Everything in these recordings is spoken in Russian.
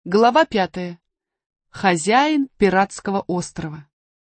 Глава 5. Хозяин пиратского острова.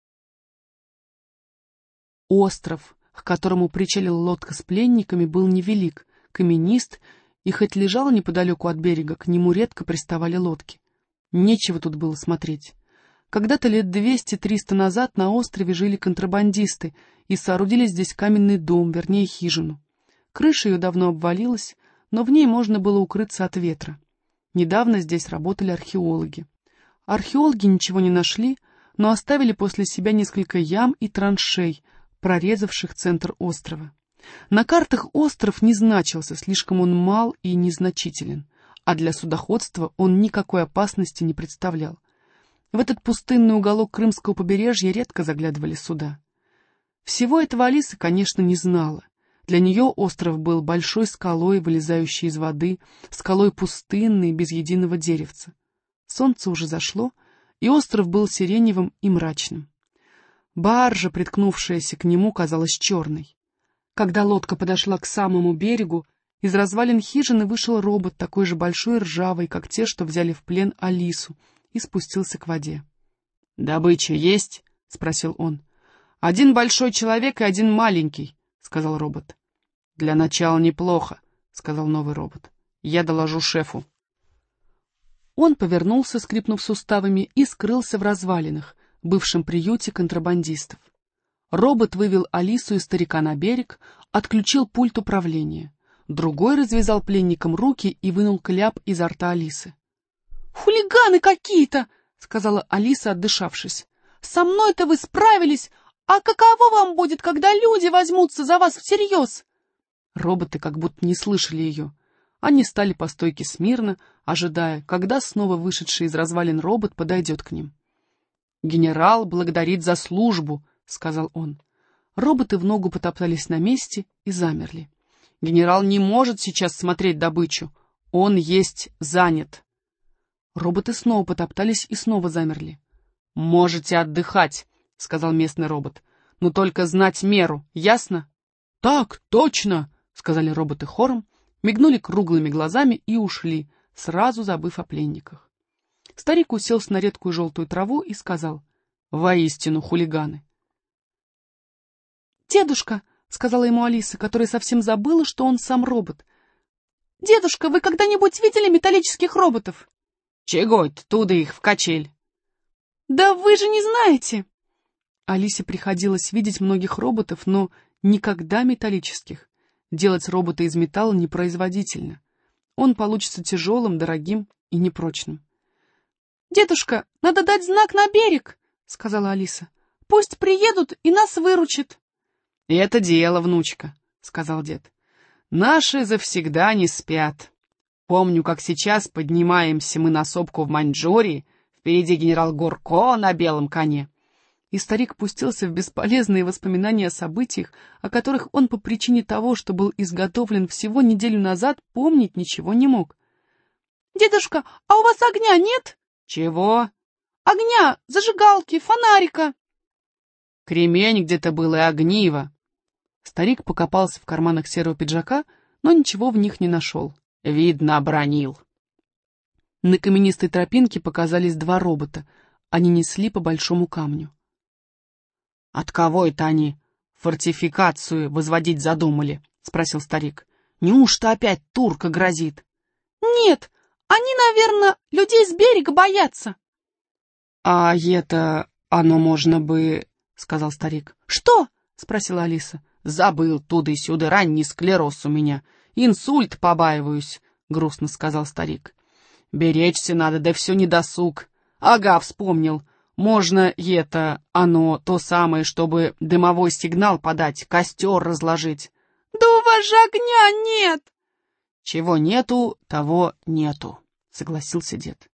Остров, к которому причалила лодка с пленниками, был невелик, каменист, и хоть лежал неподалеку от берега, к нему редко приставали лодки. Нечего тут было смотреть. Когда-то лет 200-300 назад на острове жили контрабандисты и соорудили здесь каменный дом, вернее хижину. Крыша ее давно обвалилась, но в ней можно было укрыться от ветра. Недавно здесь работали археологи. Археологи ничего не нашли, но оставили после себя несколько ям и траншей, прорезавших центр острова. На картах остров не значился, слишком он мал и незначителен, а для судоходства он никакой опасности не представлял. В этот пустынный уголок крымского побережья редко заглядывали суда. Всего этого Алиса, конечно, не знала. Для нее остров был большой скалой, вылезающей из воды, скалой пустынной, без единого деревца. Солнце уже зашло, и остров был сиреневым и мрачным. Баржа, приткнувшаяся к нему, казалась черной. Когда лодка подошла к самому берегу, из развалин хижины вышел робот, такой же большой и ржавый, как те, что взяли в плен Алису, и спустился к воде. «Добыча есть?» — спросил он. «Один большой человек и один маленький», — сказал робот. «Для начала неплохо», — сказал новый робот. «Я доложу шефу». Он повернулся, скрипнув суставами, и скрылся в развалинах, бывшем приюте контрабандистов. Робот вывел Алису и старика на берег, отключил пульт управления. Другой развязал пленникам руки и вынул кляп изо рта Алисы. «Хулиганы какие-то!» — сказала Алиса, отдышавшись. «Со мной-то вы справились, а каково вам будет, когда люди возьмутся за вас всерьез?» Роботы как будто не слышали ее. Они стали по стойке смирно, ожидая, когда снова вышедший из развалин робот подойдет к ним. «Генерал благодарит за службу», — сказал он. Роботы в ногу потоптались на месте и замерли. «Генерал не может сейчас смотреть добычу. Он есть занят». Роботы снова потоптались и снова замерли. «Можете отдыхать», — сказал местный робот. «Но только знать меру, ясно?» «Так, точно», — сказали роботы хором, мигнули круглыми глазами и ушли, сразу забыв о пленниках. Старик уселся на редкую желтую траву и сказал: «Воистину хулиганы». «Дедушка», — сказала ему Алиса, которая совсем забыла, что он сам робот. «Дедушка, вы когда-нибудь видели металлических роботов?» «Чего это туда их в качель?» «Да вы же не знаете!» Алисе приходилось видеть многих роботов, но никогда металлических. Делать робота из металла непроизводительно. Он получится тяжелым, дорогим и непрочным. «Дедушка, надо дать знак на берег», — сказала Алиса. «Пусть приедут и нас выручат». «Это дело, внучка», — сказал дед. «Наши завсегда не спят. Помню, как сейчас поднимаемся мы на сопку в Маньчжурии, впереди генерал Гурко на белом коне». И старик пустился в бесполезные воспоминания о событиях, о которых он по причине того, что был изготовлен всего неделю назад, помнить ничего не мог. «Дедушка, а у вас огня нет?» «Чего?» «Огня, зажигалки, фонарика». «Кремень где-то был и огниво». Старик покопался в карманах серого пиджака, но ничего в них не нашел. Видно, обронил. На каменистой тропинке показались два робота. Они несли по большому камню. «От кого это они фортификацию возводить задумали?» — спросил старик. «Неужто опять турка грозит?» «Нет, они, наверное, людей с берега боятся». «А это оно можно бы...» — сказал старик. «Что?» — спросила Алиса. «Забыл туда и сюда, ранний склероз у меня. Инсульт побаиваюсь», — грустно сказал старик. «Беречься надо, да все недосуг. Ага, вспомнил. Можно оно то самое, чтобы дымовой сигнал подать, костер разложить». «Да у вас же огня нет!» «Чего нету, того нету», — согласился дед.